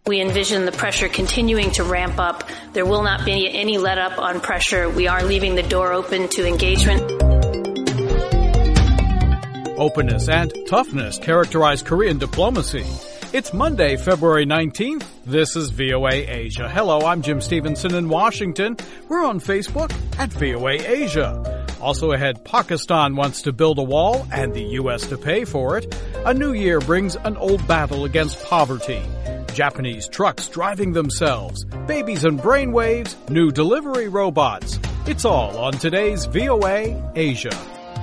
We envision the pressure continuing to ramp up. There will not be any let up on pressure. We are leaving the door open to engagement. Openness and toughness characterize Korean diplomacy. It's Monday, February 19th. This is VOA Asia. Hello, I'm Jim Stevenson in Washington. We're on Facebook at VOA Asia. Also ahead, Pakistan wants to build a wall and the U.S. to pay for it. A new year brings an old battle against poverty. Japanese trucks driving themselves, babies and brainwaves, new delivery robots. It's all on today's VOA Asia.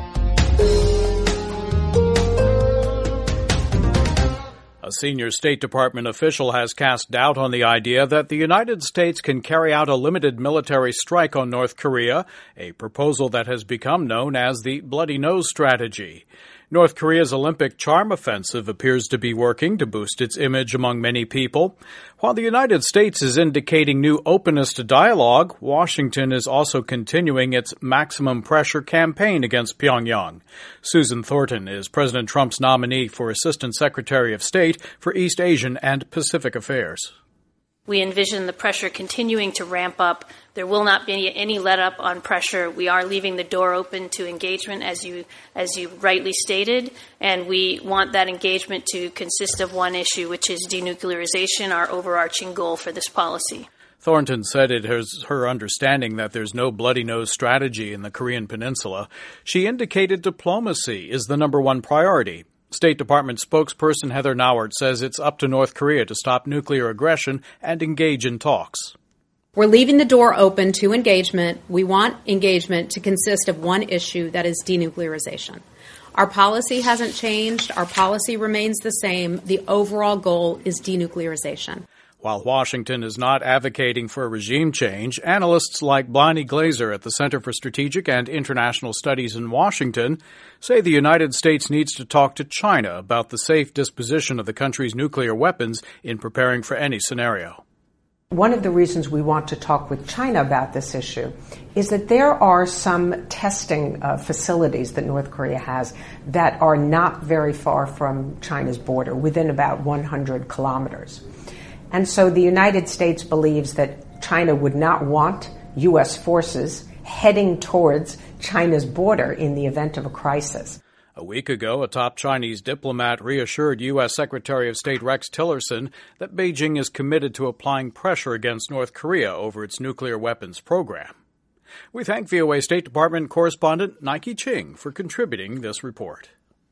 A senior State Department official has cast doubt on the idea that the United States can carry out a limited military strike on North Korea, a proposal that has become known as the Bloody Nose Strategy. North Korea's Olympic charm offensive appears to be working to boost its image among many people. While the United States is indicating new openness to dialogue, Washington is also continuing its maximum pressure campaign against Pyongyang. Susan Thornton is President Trump's nominee for Assistant Secretary of State for East Asian and Pacific Affairs. We envision the pressure continuing to ramp up. There will not be any let up on pressure. We are leaving the door open to engagement, as you rightly stated, and we want that engagement to consist of one issue, which is denuclearization, our overarching goal for this policy. Thornton said it is her understanding that there's no bloody nose strategy in the Korean peninsula. She indicated diplomacy is the number one priority. State Department spokesperson Heather Nauert says it's up to North Korea to stop nuclear aggression and engage in talks. We're leaving the door open to engagement. We want engagement to consist of one issue, that is denuclearization. Our policy hasn't changed. Our policy remains the same. The overall goal is denuclearization. While Washington is not advocating for a regime change, analysts like Blaney Glazer at the Center for Strategic and International Studies in Washington say the United States needs to talk to China about the safe disposition of the country's nuclear weapons in preparing for any scenario. One of the reasons we want to talk with China about this issue is that there are some testing facilities that North Korea has that are not very far from China's border, within about 100 kilometers. And so the United States believes that China would not want U.S. forces heading towards China's border in the event of a crisis. A week ago, a top Chinese diplomat reassured U.S. Secretary of State Rex Tillerson that Beijing is committed to applying pressure against North Korea over its nuclear weapons program. We thank VOA State Department correspondent Nike Ching for contributing this report.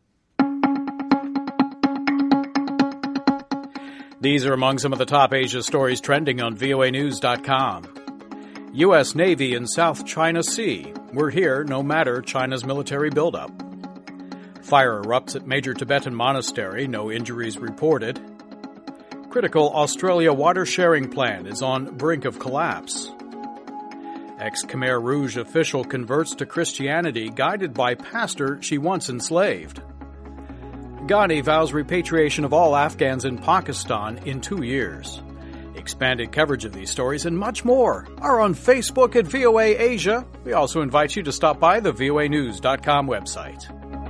These are among some of the top Asia stories trending on voanews.com. U.S. Navy in South China Sea. We're here no matter China's military buildup. Fire erupts at major Tibetan monastery. No injuries reported. Critical Australia water sharing plan is on brink of collapse. Ex-Khmer Rouge official converts to Christianity guided by pastor she once enslaved. Ghani vows repatriation of all Afghans in Pakistan in 2 years. Expanded coverage of these stories and much more are on Facebook at VOA Asia. We also invite you to stop by the voanews.com website.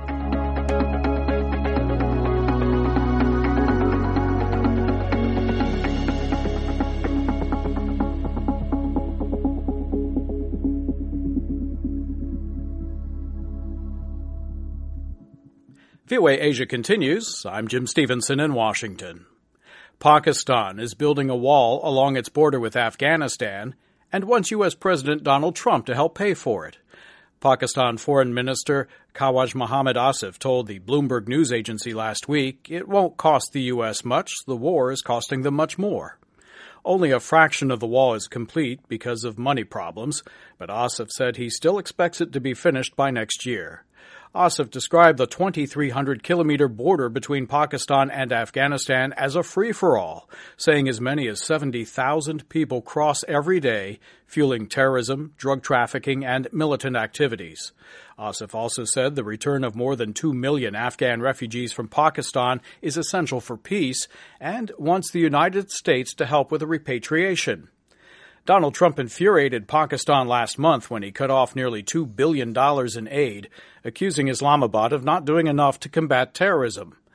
VOA Asia continues. I'm Jim Stevenson in Washington. Pakistan is building a wall along its border with Afghanistan and wants U.S. President Donald Trump to help pay for it. Pakistan Foreign Minister Khawaj Mohammad Asif told the Bloomberg News Agency last week it won't cost the U.S. much. The war is costing them much more. Only a fraction of the wall is complete because of money problems, but Asif said he still expects it to be finished by next year. Asif described the 2,300-kilometer border between Pakistan and Afghanistan as a free-for-all, saying as many as 70,000 people cross every day, fueling terrorism, drug trafficking, and militant activities. Asif also said the return of more than 2 million Afghan refugees from Pakistan is essential for peace and wants the United States to help with the repatriation. Donald Trump infuriated Pakistan last month when he cut off nearly $2 billion in aid, accusing Islamabad of not doing enough to combat terrorism.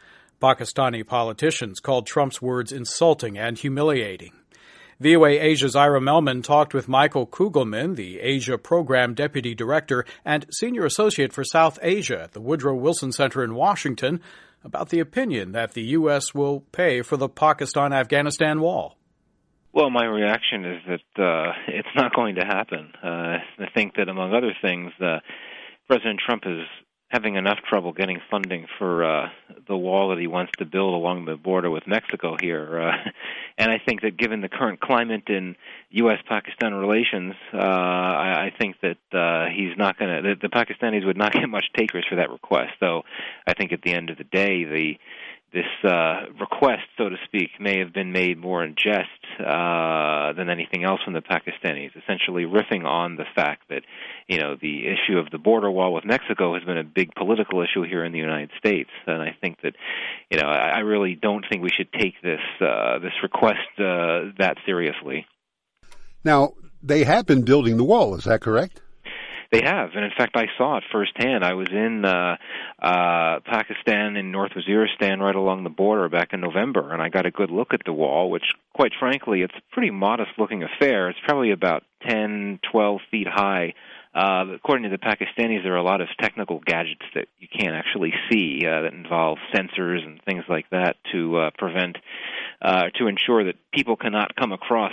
Pakistani politicians called Trump's words insulting and humiliating. VOA Asia's Ira Melman talked with Michael Kugelman, the Asia Program Deputy Director and Senior Associate for South Asia at the Woodrow Wilson Center in Washington, about the opinion that the U.S. will pay for the Pakistan-Afghanistan wall. Well, my reaction is that it's not going to happen. I think that, among other things, President Trump is having enough trouble getting funding for the wall that he wants to build along the border with Mexico here. And I think that given the current climate in U.S.-Pakistan relations, I think that he's not going to, the Pakistanis would not get much takers for that request. So I think at the end of the day, this request, so to speak, may have been made more in jest than anything else from the Pakistanis, essentially riffing on the fact that, you know, the issue of the border wall with Mexico has been a big political issue here in the United States. And I think that, you know, I really don't think we should take this request that seriously. Now, they have been building the wall, is that correct? They have, and in fact, I saw it firsthand. I was in Pakistan in North Waziristan right along the border back in November, and I got a good look at the wall, which, quite frankly, it's a pretty modest-looking affair. It's probably about 10, 12 feet high. According to the Pakistanis, there are a lot of technical gadgets that you can't actually see that involve sensors and things like that to to ensure that people cannot come across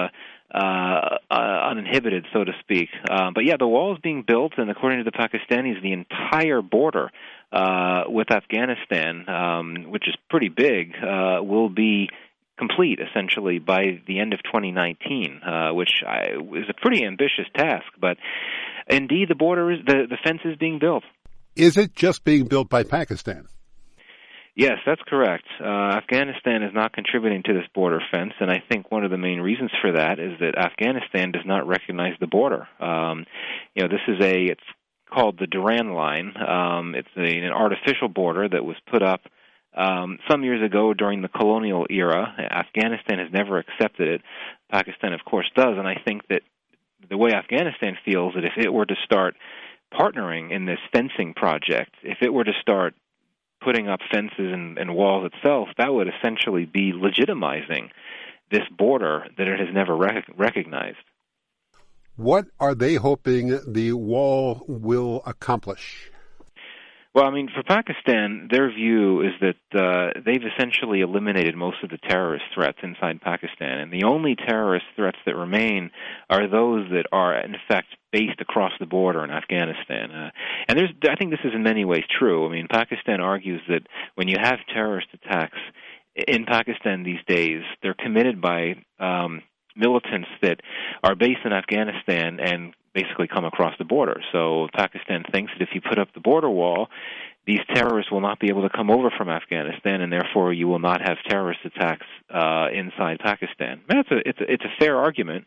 uninhibited, so to speak. But yeah, the wall is being built, and according to the Pakistanis, the entire border with Afghanistan, which is pretty big, will be complete, essentially, by the end of 2019, which is a pretty ambitious task. But indeed, the fence is being built. Is it just being built by Pakistan? Yes, that's correct. Afghanistan is not contributing to this border fence, and I think one of the main reasons for that is that Afghanistan does not recognize the border. This is it's called the Duran Line. It's an artificial border that was put up some years ago during the colonial era. Afghanistan has never accepted it. Pakistan, of course, does, and I think that the way Afghanistan feels that if it were to start partnering in this fencing project, if it were to start putting up fences and walls itself, that would essentially be legitimizing this border that it has never recognized. What are they hoping the wall will accomplish? Well, I mean, for Pakistan, their view is that they've essentially eliminated most of the terrorist threats inside Pakistan, and the only terrorist threats that remain are those that are, in fact, based across the border in Afghanistan. And I think this is in many ways true. I mean, Pakistan argues that when you have terrorist attacks in Pakistan these days, they're committed by militants that are based in Afghanistan and basically come across the border. So Pakistan thinks that if you put up the border wall, these terrorists will not be able to come over from Afghanistan, and therefore you will not have terrorist attacks inside Pakistan. It's a fair argument,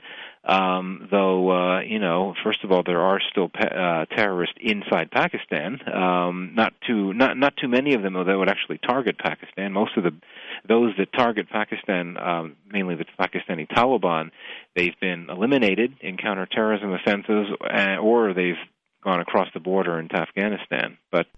though. First of all, there are still terrorists inside Pakistan. Not too many of them, though, that would actually target Pakistan. Most of those that target Pakistan, mainly the Pakistani Taliban, they've been eliminated in counterterrorism offenses, or they've gone across the border into Afghanistan. But,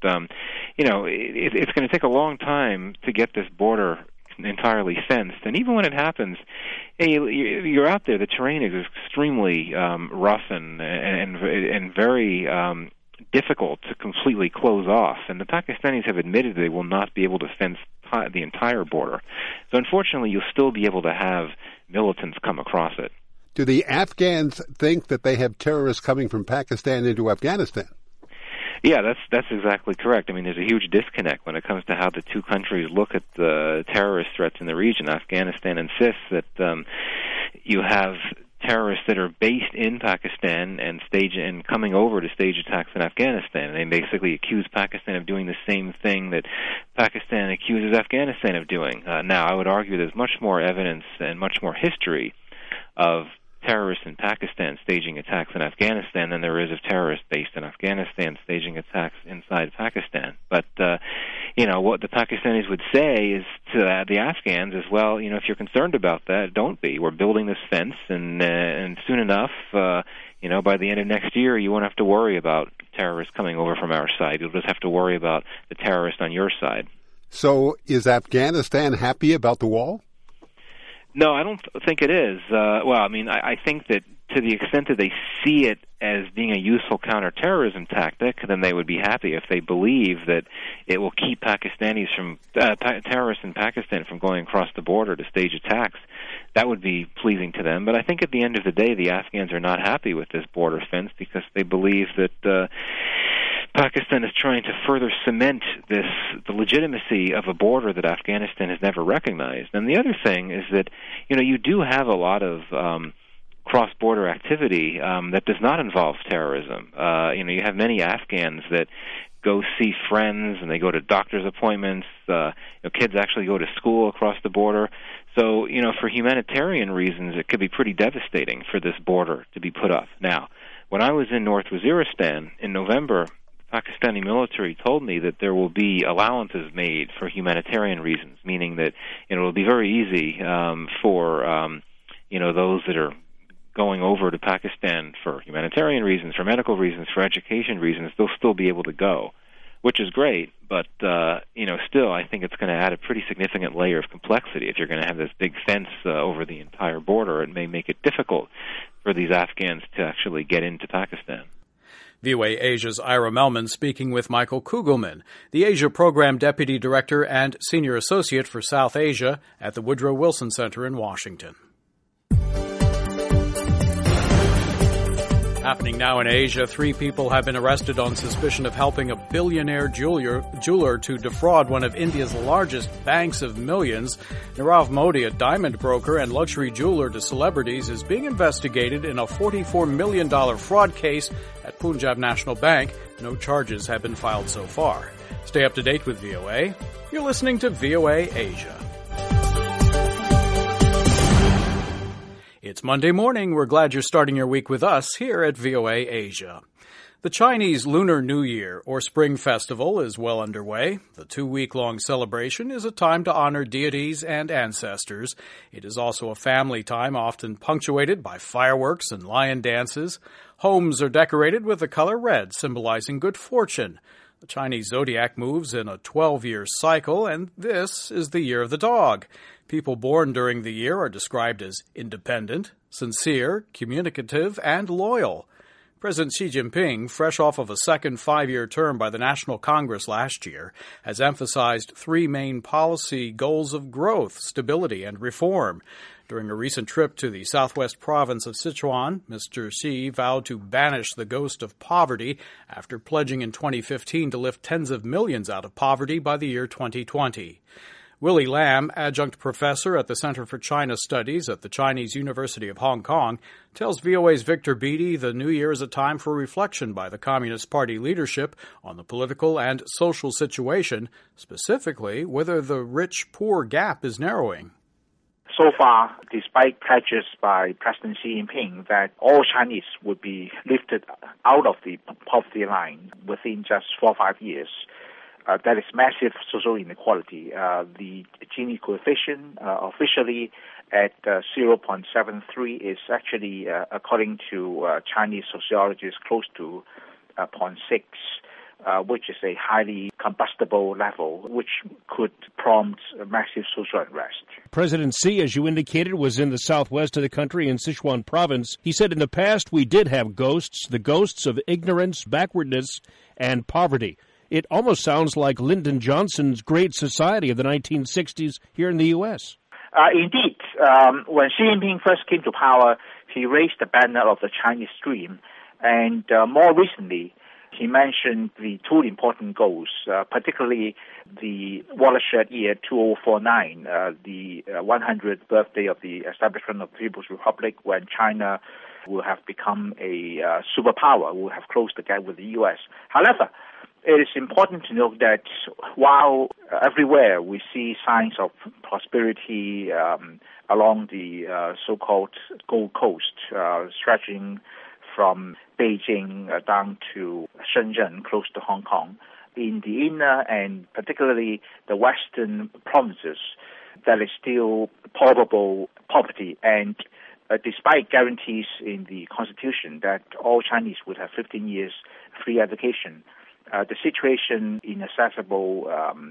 it's going to take a long time to get this border entirely fenced. And even when it happens, you're out there, the terrain is extremely rough and very difficult to completely close off. And the Pakistanis have admitted they will not be able to fence the entire border. So unfortunately, you'll still be able to have militants come across it. Do the Afghans think that they have terrorists coming from Pakistan into Afghanistan? Yeah, that's exactly correct. I mean, there's a huge disconnect when it comes to how the two countries look at the terrorist threats in the region. Afghanistan insists that you have terrorists that are based in Pakistan and coming over to stage attacks in Afghanistan. They basically accuse Pakistan of doing the same thing that Pakistan accuses Afghanistan of doing. Now, I would argue there's much more evidence and much more history of terrorists in Pakistan staging attacks in Afghanistan than there is of terrorists based in Afghanistan staging attacks inside Pakistan. But, what the Pakistanis would say is to the Afghans is, well, if you're concerned about that, don't be. We're building this fence, and soon enough, by the end of next year, you won't have to worry about terrorists coming over from our side. You'll just have to worry about the terrorists on your side. So is Afghanistan happy about the wall? No, I don't think it is. I think that to the extent that they see it as being a useful counterterrorism tactic, then they would be happy. If they believe that it will keep terrorists in Pakistan from going across the border to stage attacks, that would be pleasing to them. But I think at the end of the day, the Afghans are not happy with this border fence because they believe that Pakistan is trying to further cement the legitimacy of a border that Afghanistan has never recognized. And the other thing is that, you do have a lot of cross-border activity that does not involve terrorism. You have many Afghans that go see friends and they go to doctor's appointments. Kids actually go to school across the border. So, for humanitarian reasons, it could be pretty devastating for this border to be put up. Now, when I was in North Waziristan in November, Pakistani military told me that there will be allowances made for humanitarian reasons, meaning that it will be very easy for those that are going over to Pakistan for humanitarian reasons, for medical reasons, for education reasons, they'll still be able to go, which is great. But still, I think it's going to add a pretty significant layer of complexity. If you're going to have this big fence over the entire border, it may make it difficult for these Afghans to actually get into Pakistan. VOA Asia's Ira Melman speaking with Michael Kugelman, the Asia Program Deputy Director and Senior Associate for South Asia at the Woodrow Wilson Center in Washington. Happening now in Asia, 3 people have been arrested on suspicion of helping a billionaire jeweler to defraud one of India's largest banks of millions. Nirav Modi, a diamond broker and luxury jeweler to celebrities, is being investigated in a $44 million fraud case at Punjab National Bank. No charges have been filed so far. Stay up to date with VOA. You're listening to VOA Asia. It's Monday morning. We're glad you're starting your week with us here at VOA Asia. The Chinese Lunar New Year, or Spring Festival, is well underway. The 2-week-long celebration is a time to honor deities and ancestors. It is also a family time, often punctuated by fireworks and lion dances. Homes are decorated with the color red, symbolizing good fortune. The Chinese zodiac moves in a 12-year cycle, and this is the year of the dog. People born during the year are described as independent, sincere, communicative, and loyal. President Xi Jinping, fresh off of a second 5-year term by the National Congress last year, has emphasized 3 main policy goals of growth, stability, and reform. During a recent trip to the southwest province of Sichuan, Mr. Xi vowed to banish the ghost of poverty after pledging in 2015 to lift tens of millions out of poverty by the year 2020. Willie Lam, adjunct professor at the Center for China Studies at the Chinese University of Hong Kong, tells VOA's Victor Beattie the new year is a time for reflection by the Communist Party leadership on the political and social situation, specifically whether the rich-poor gap is narrowing. So far, despite pledges by President Xi Jinping that all Chinese would be lifted out of the poverty line within just 4 or 5 years, that is massive social inequality. The Gini coefficient officially at 0.73 is actually, according to Chinese sociologists, close to 0.6, which is a highly combustible level, which could prompt massive social unrest. President Xi, as you indicated, was in the southwest of the country in Sichuan province. He said in the past we did have ghosts, the ghosts of ignorance, backwardness, and poverty. It almost sounds like Lyndon Johnson's Great Society of the 1960s here in the U.S. Indeed. When Xi Jinping first came to power, he raised the banner of the Chinese dream. And more recently, he mentioned the 2 important goals, particularly the watershed year 2049, the 100th birthday of the establishment of the People's Republic, when China will have become a superpower, will have closed the gap with the U.S. However, it is important to note that while everywhere we see signs of prosperity along the so-called Gold Coast, stretching from Beijing down to Shenzhen, close to Hong Kong, in the inner and particularly the western provinces, there is still probable poverty. And despite guarantees in the Constitution that all Chinese would have 15 years free education, the situation in accessible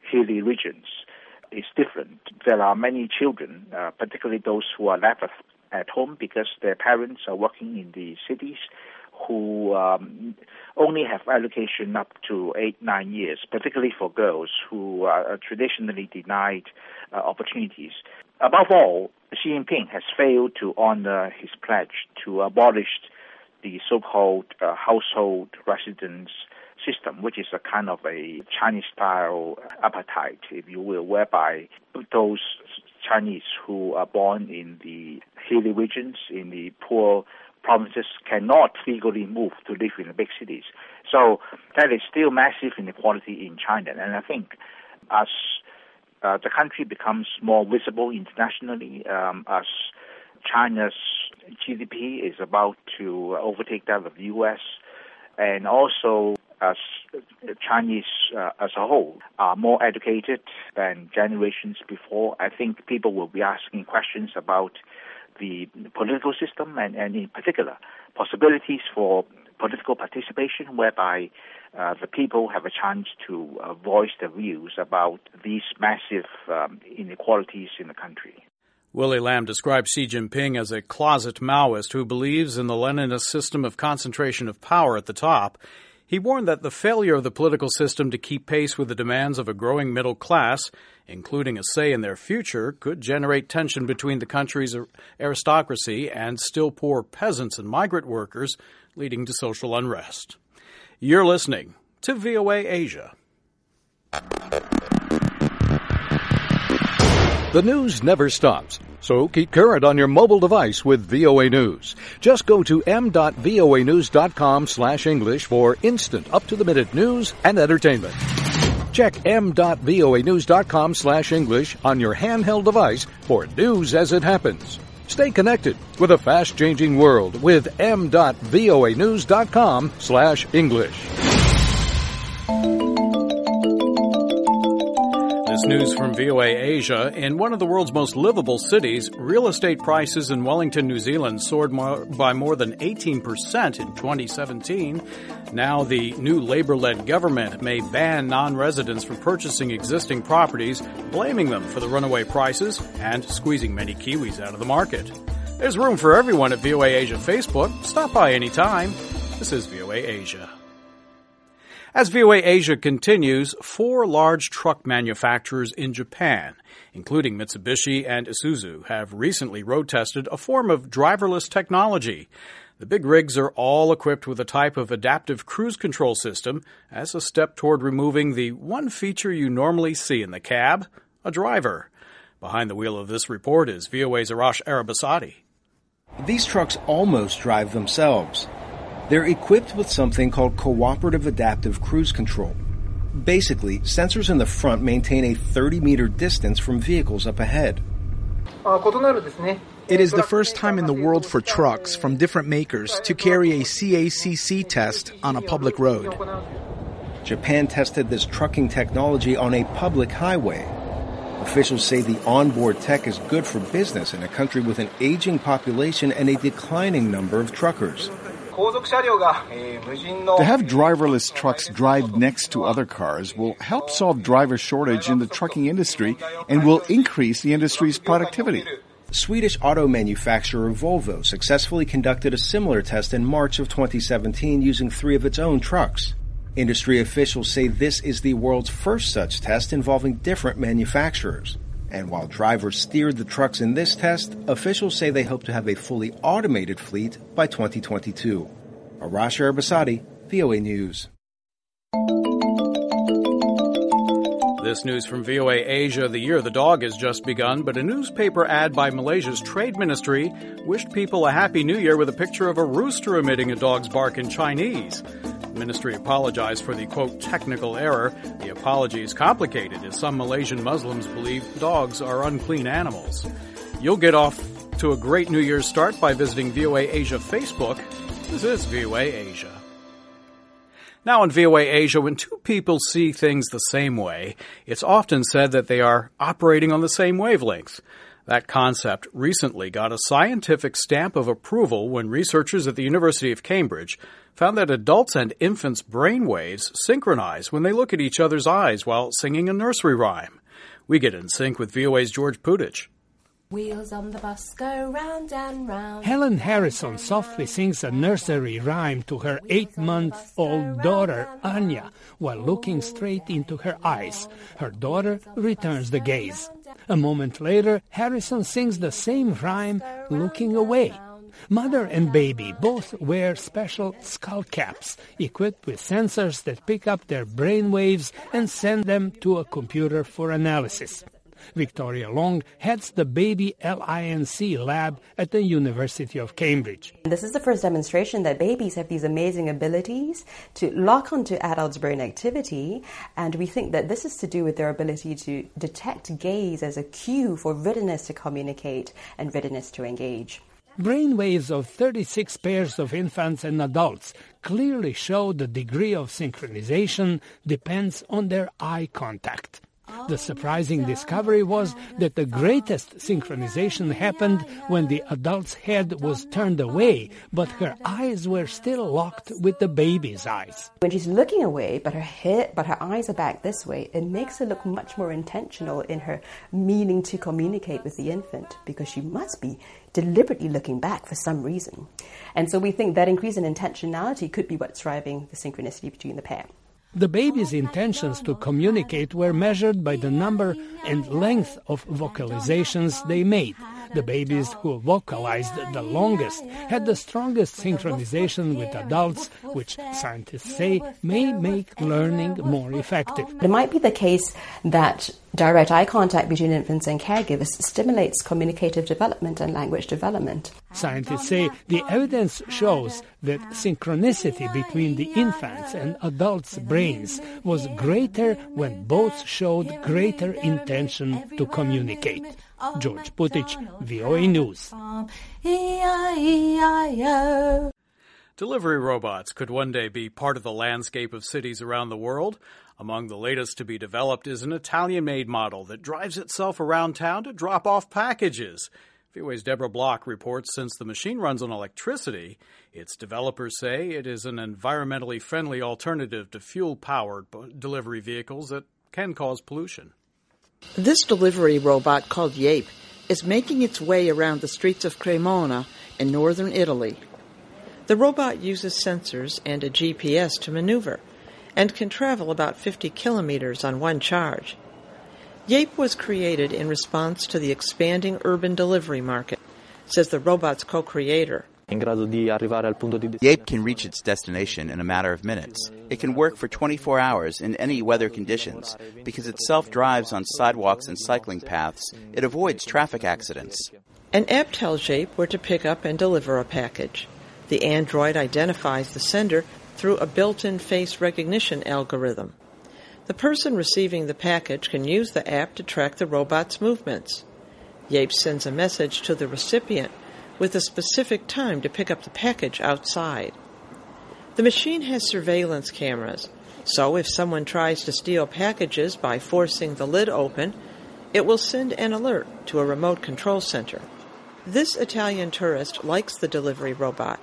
hilly regions is different. There are many children, particularly those who are left at home because their parents are working in the cities, who only have education up to 8-9 years, particularly for girls who are traditionally denied opportunities. Above all, Xi Jinping has failed to honor his pledge to abolish the so-called household residence system, which is a kind of a Chinese-style apartheid, if you will, whereby those Chinese who are born in the hilly regions, in the poor provinces, cannot legally move to live in the big cities. So that is still massive inequality in China. And I think as the country becomes more visible internationally, as China's GDP is about to overtake that of the U.S., and also as Chinese as a whole are more educated than generations before, I think people will be asking questions about the political system and in particular possibilities for political participation whereby the people have a chance to voice their views about these massive inequalities in the country. Willie Lam described Xi Jinping as a closet Maoist who believes in the Leninist system of concentration of power at the top. He warned that the failure of the political system to keep pace with the demands of a growing middle class, including a say in their future, could generate tension between the country's aristocracy and still poor peasants and migrant workers, leading to social unrest. You're listening to VOA Asia. The news never stops, so keep current on your mobile device with VOA News. Just go to m.voanews.com/English for instant up-to-the-minute news and entertainment. Check m.voanews.com/English on your handheld device for news as it happens. Stay connected with a fast-changing world with m.voanews.com/English. This news from VOA Asia. In one of the world's most livable cities, real estate prices in Wellington, New Zealand soared by more than 18% in 2017. Now the new Labour-led government may ban non-residents from purchasing existing properties, blaming them for the runaway prices and squeezing many Kiwis out of the market. There's room for everyone at VOA Asia Facebook. Stop by anytime. This is VOA Asia. As VOA Asia continues, 4 large truck manufacturers in Japan, including Mitsubishi and Isuzu, have recently road-tested a form of driverless technology. The big rigs are all equipped with a type of adaptive cruise control system as a step toward removing the one feature you normally see in the cab, a driver. Behind the wheel of this report is VOA's Arash Arabasadi. These trucks almost drive themselves. They're equipped with something called Cooperative Adaptive Cruise Control. Basically, sensors in the front maintain a 30-meter distance from vehicles up ahead. It is the first time in the world for trucks from different makers to carry a CACC test on a public road. Japan tested this trucking technology on a public highway. Officials say the onboard tech is good for business in a country with an aging population and a declining number of truckers. To have driverless trucks drive next to other cars will help solve driver shortage in the trucking industry and will increase the industry's productivity. Swedish auto manufacturer Volvo successfully conducted a similar test in March of 2017 using 3 of its own trucks. Industry officials say this is the world's first such test involving different manufacturers. And while drivers steered the trucks in this test, officials say they hope to have a fully automated fleet by 2022. Arash Arabasadi, VOA News. This news from VOA Asia. The year of the dog has just begun, but a newspaper ad by Malaysia's Trade Ministry wished people a Happy New Year with a picture of a rooster emitting a dog's bark in Chinese. The ministry apologized for the, quote, technical error. The apology is complicated, as some Malaysian Muslims believe dogs are unclean animals. You'll get off to a great New Year's start by visiting VOA Asia Facebook. This is VOA Asia. Now in VOA Asia, when two people see things the same way, it's often said that they are operating on the same wavelength. That concept recently got a scientific stamp of approval when researchers at the University of Cambridge found that adults and infants' brain waves synchronize when they look at each other's eyes while singing a nursery rhyme. We get in sync with VOA's George Putich. Wheels on the bus go round and round. Helen Harrison softly sings a nursery rhyme to her 8-month-old daughter, Anya, while looking straight into her eyes. Her daughter returns the gaze. A moment later, Harrison sings the same rhyme, looking away. Mother and baby both wear special skull caps, equipped with sensors that pick up their brain waves and send them to a computer for analysis. Victoria Long heads the Baby LINC lab at the University of Cambridge. This is the first demonstration that babies have these amazing abilities to lock onto adults' brain activity, and we think that this is to do with their ability to detect gaze as a cue for readiness to communicate and readiness to engage. Brain waves of 36 pairs of infants and adults clearly show the degree of synchronization depends on their eye contact. The surprising discovery was that the greatest synchronization happened when the adult's head was turned away, but her eyes were still locked with the baby's eyes. When she's looking away, but her eyes are back this way, it makes her look much more intentional in her meaning to communicate with the infant, because she must be deliberately looking back for some reason. And so we think that increase in intentionality could be what's driving the synchronicity between the pair. The baby's intentions to communicate were measured by the number and length of vocalizations they made. The babies who vocalized the longest had the strongest synchronization with adults, which scientists say may make learning more effective. It might be the case that direct eye contact between infants and caregivers stimulates communicative development and language development. Scientists say the evidence shows that synchronicity between the infants' and adults' brains was greater when both showed greater intention to communicate. George Putich, VOA News. Delivery robots could one day be part of the landscape of cities around the world. Among the latest to be developed is an Italian-made model that drives itself around town to drop off packages. VOA's Deborah Block reports since the machine runs on electricity, its developers say it is an environmentally friendly alternative to fuel-powered delivery vehicles that can cause pollution. This delivery robot, called Yape, is making its way around the streets of Cremona in northern Italy. The robot uses sensors and a GPS to maneuver and can travel about 50 kilometers on one charge. Yape was created in response to the expanding urban delivery market, says the robot's co-creator. Yape can reach its destination in a matter of minutes. It can work for 24 hours in any weather conditions. Because it self-drives on sidewalks and cycling paths, it avoids traffic accidents. An app tells Yape where to pick up and deliver a package. The Android identifies the sender through a built-in face recognition algorithm. The person receiving the package can use the app to track the robot's movements. Yape sends a message to the recipient with a specific time to pick up the package outside. The machine has surveillance cameras, so if someone tries to steal packages by forcing the lid open, it will send an alert to a remote control center. This Italian tourist likes the delivery robot.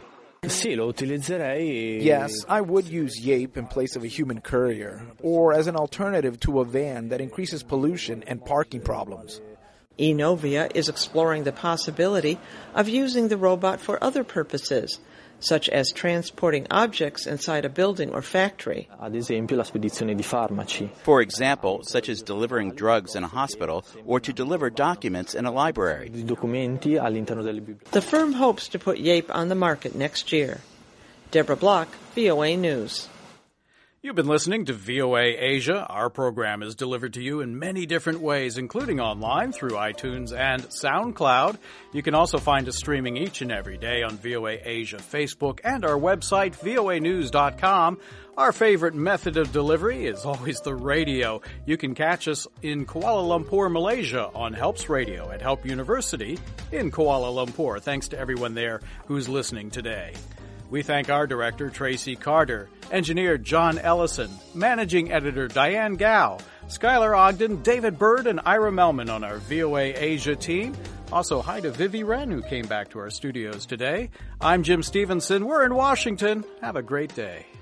Yes, I would use Yape in place of a human courier, or as an alternative to a van that increases pollution and parking problems. Enovia is exploring the possibility of using the robot for other purposes, such as transporting objects inside a building or factory. For example, such as delivering drugs in a hospital or to deliver documents in a library. The firm hopes to put Yape on the market next year. Deborah Block, VOA News. You've been listening to VOA Asia. Our program is delivered to you in many different ways, including online through iTunes and SoundCloud. You can also find us streaming each and every day on VOA Asia Facebook and our website, voanews.com. Our favorite method of delivery is always the radio. You can catch us in Kuala Lumpur, Malaysia on Helps Radio at Help University in Kuala Lumpur. Thanks to everyone there who's listening today. We thank our director, Tracy Carter, engineer John Ellison, managing editor Diane Gao, Skylar Ogden, David Bird, and Ira Melman on our VOA Asia team. Also, hi to Vivi Wren, who came back to our studios today. I'm Jim Stevenson. We're in Washington. Have a great day.